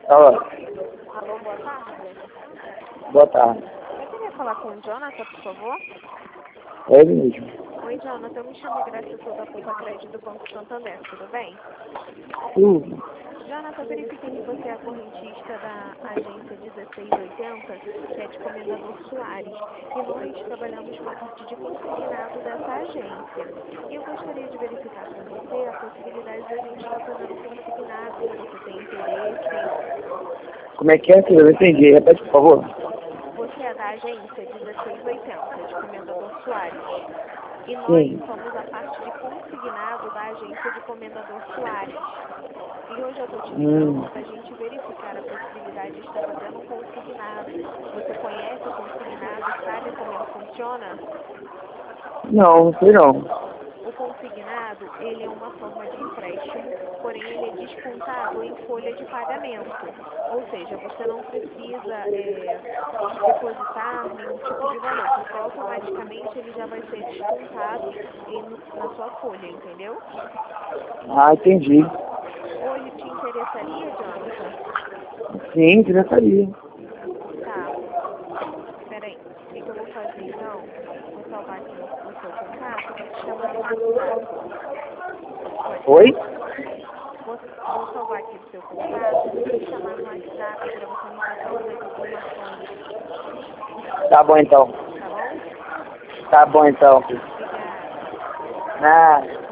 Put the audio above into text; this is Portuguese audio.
Alô, Alô, boa tarde. boa tarde. Eu queria falar com o Jonathan, por favor. É ele mesmo. Oi, Jonathan. Eu me chamo Graça, eu sou da Poupa Crédito do Banco Santander, tudo bem? Jonathan, verifiquei que você é a correntista da agência 1680, que é de Comendador Soares, e nós trabalhamos com a parte de consignado dessa agência. E eu gostaria de verificar com você a possibilidade de a gente estar fazendo consignado, se você tem interesse. Como é que é? Eu não entendi. Repete, por favor. Você é da agência 1680, de Comendador Soares. E nós Sim. somos a parte de consignado da agência de Comendador Soares. E hoje eu estou te ligando para a gente verificar a possibilidade de estar fazendo um consignado. Você conhece o consignado? Sabe como ele funciona? Não, não sei não. O consignado, ele é uma forma de empréstimo, porém ele é descontado em folha de pagamento. Ou seja, você não precisa depositar nenhum tipo de valor, porque automaticamente ele já vai ser descontado na sua folha, entendeu? Ah, entendi. Hoje te interessaria, Jonathan? Sim, interessaria. Tá. Peraí. O que eu vou fazer então? Vou salvar aqui o seu contato e vou te chamar no WhatsApp. Pode Oi? ser? Vou salvar aqui o seu contato e vou te chamar no WhatsApp para você me passar umas informações. Tá bom então. Tá bom? Tá bom então. Obrigada. Ah.